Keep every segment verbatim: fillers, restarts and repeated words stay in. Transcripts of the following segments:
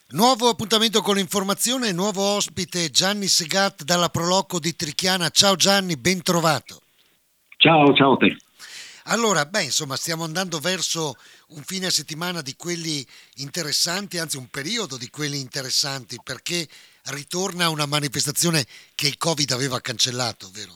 Nuovo appuntamento con l'informazione, nuovo ospite Gianni Segat dalla Proloco di Trichiana. Ciao Gianni, ben trovato. Ciao, ciao a te. Allora, beh, insomma, stiamo andando verso un fine settimana di quelli interessanti, anzi un periodo di quelli interessanti, perché ritorna una manifestazione che il Covid aveva cancellato, vero?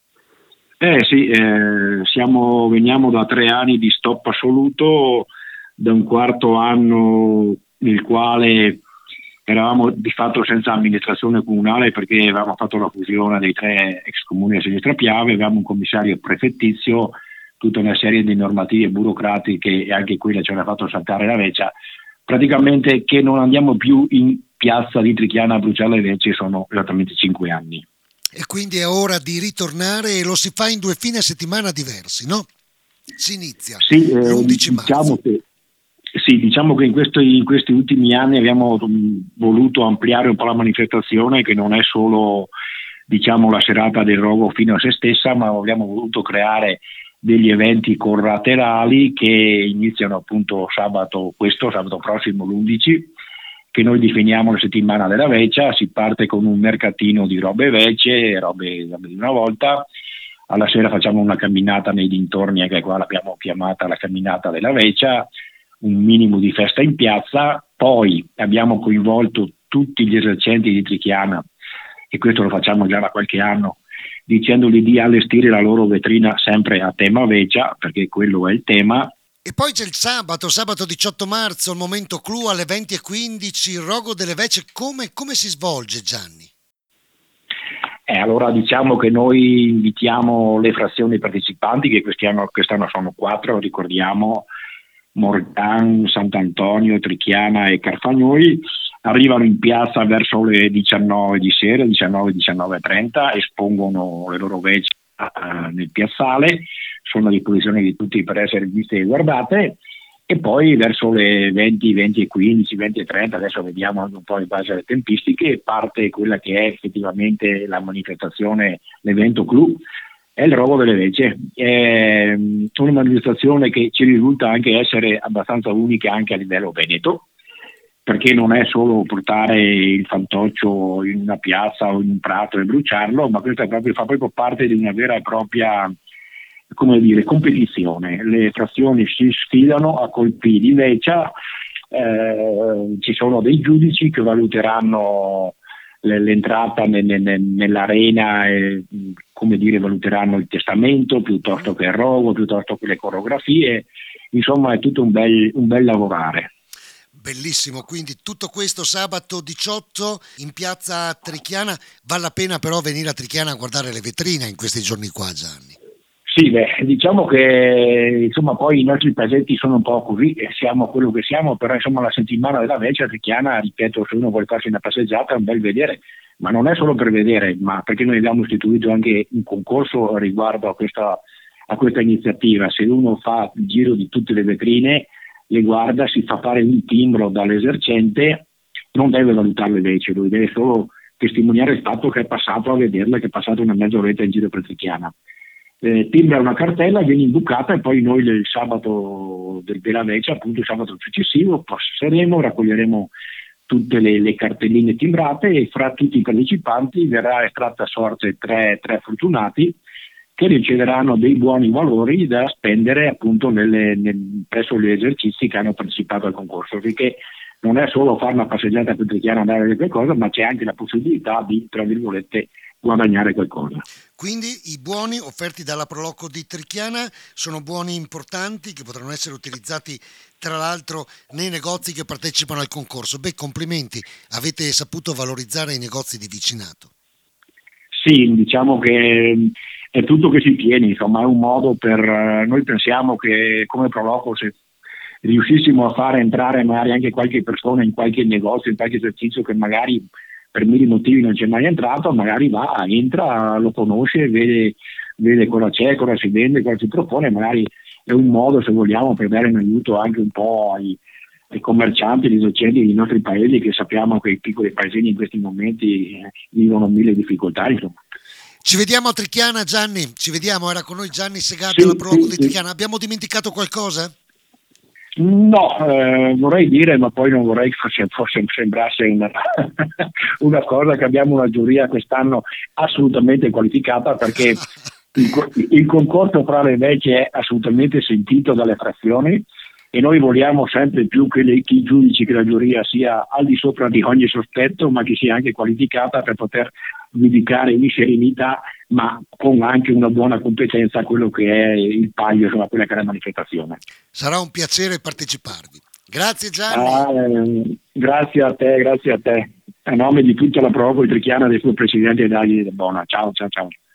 Eh sì, eh, siamo, veniamo da tre anni di stop assoluto, da un quarto anno nel quale eravamo di fatto senza amministrazione comunale perché avevamo fatto la fusione dei tre ex comuni a sinistra Piave, avevamo un commissario prefettizio, tutta una serie di normative burocratiche e anche quella ci hanno fatto saltare la vecchia. Praticamente che non andiamo più in piazza di Trichiana a bruciare le vecchie sono esattamente cinque anni. E quindi è ora di ritornare e lo si fa in due fine settimana diversi, no? Si inizia Sì, eh, l'undici marzo. diciamo che Sì, diciamo che in questi, in questi ultimi anni abbiamo mh, voluto ampliare un po' la manifestazione, che non è solo, diciamo, la serata del rogo fino a se stessa, ma abbiamo voluto creare degli eventi collaterali che iniziano appunto sabato, questo sabato prossimo l'undici, che noi definiamo la settimana della vecchia. Si parte con un mercatino di robe vecchie, robe, robe di una volta. Alla sera facciamo una camminata nei dintorni, anche qua l'abbiamo chiamata la camminata della vecchia, un minimo di festa in piazza. Poi abbiamo coinvolto tutti gli esercenti di Trichiana, e questo lo facciamo già da qualche anno, dicendogli di allestire la loro vetrina sempre a tema vecchia, perché quello è il tema. E poi c'è il sabato, sabato diciotto marzo, il momento clou alle venti e quindici, il rogo delle vecchie. Come, come si svolge, Gianni? Eh, allora diciamo che noi invitiamo le frazioni partecipanti, che quest'anno, quest'anno sono quattro, ricordiamo Morgan, Sant'Antonio, Trichiana e Carfagnoli. Arrivano in piazza verso le diciannove di sera, diciannove diciannove e trenta, espongono le loro vecchie uh, nel piazzale, sono a disposizione di tutti per essere viste e guardate, e poi verso le venti, venti e quindici, venti e trenta, adesso vediamo un po' in base alle tempistiche, parte quella che è effettivamente la manifestazione, l'evento clou, è il rogo delle vecchie. È una manifestazione che ci risulta anche essere abbastanza unica anche a livello veneto, perché non è solo portare il fantoccio in una piazza o in un prato e bruciarlo, ma questa proprio, fa proprio parte di una vera e propria, come dire, competizione. Le frazioni si sfidano a colpi di vecchia, eh, ci sono dei giudici che valuteranno l'entrata nell'arena, e, come dire, valuteranno il testamento piuttosto che il rogo, piuttosto che le coreografie. Insomma, è tutto un bel, un bel lavorare. Bellissimo, quindi tutto questo sabato diciotto in piazza Trichiana. Vale la pena però venire a Trichiana a guardare le vetrine in questi giorni qua, Gianni. Sì, beh, diciamo che insomma poi i nostri paesetti sono un po' così, siamo quello che siamo, però insomma la settimana della vecchia Trichiana, ripeto, se uno vuole farsi una passeggiata è un bel vedere, ma non è solo per vedere, ma perché noi abbiamo istituito anche un concorso riguardo a questa, a questa iniziativa. Se uno fa il giro di tutte le vetrine, le guarda, si fa fare un timbro dall'esercente, non deve valutarle invece, lui deve solo testimoniare il fatto che è passato a vederla, che è passato una mezz'oretta in giro per Trichiana. Eh, timbra una cartella, viene imbucata, e poi noi il sabato del, della vecchia, appunto il sabato successivo, passeremo, raccoglieremo tutte le, le cartelline timbrate, e fra tutti i partecipanti verrà estratta a sorte tre, tre fortunati che riceveranno dei buoni valori da spendere appunto nelle, nel, presso gli esercizi che hanno partecipato al concorso, perché non è solo fare una passeggiata per Trichiana, andare a vedere qualcosa, ma c'è anche la possibilità di, tra virgolette, guadagnare qualcosa. Quindi i buoni offerti dalla Proloco di Trichiana sono buoni importanti che potranno essere utilizzati tra l'altro nei negozi che partecipano al concorso. Beh, complimenti, avete saputo valorizzare i negozi di vicinato. Sì, diciamo che è tutto che si tiene, insomma è un modo per, noi pensiamo che come Proloco, se riuscissimo a fare entrare magari anche qualche persona in qualche negozio, in qualche esercizio che magari per mille motivi non c'è mai entrato, magari va, entra, lo conosce, vede, vede cosa c'è, cosa si vende, cosa si propone, magari è un modo, se vogliamo, per dare un aiuto anche un po' ai, ai commercianti, agli esercenti dei nostri paesi, che sappiamo che i piccoli paesini in questi momenti eh, vivono mille difficoltà, insomma. Ci vediamo a Trichiana, Gianni, ci vediamo, era con noi Gianni Segat Sì, della Proloco sì, di sì. Trichiana. Abbiamo dimenticato qualcosa? No, eh, vorrei dire, ma poi non vorrei che fosse, fosse- sembrasse una, una cosa, che abbiamo una giuria quest'anno assolutamente qualificata, perché il, co- il concorso fra le vecchie è assolutamente sentito dalle frazioni, e noi vogliamo sempre più che, le- che i giudici, che la giuria sia al di sopra di ogni sospetto, ma che sia anche qualificata per poter giudicare in serenità, ma con anche una buona competenza a quello che è il paio, insomma, quella che è la manifestazione. Sarà un piacere parteciparvi. Grazie Gianni. Ah, ehm, grazie a te, grazie a te. A nome di tutta la Provo Trichiana, del suo presidente Davide De Bona. Ciao, ciao, ciao.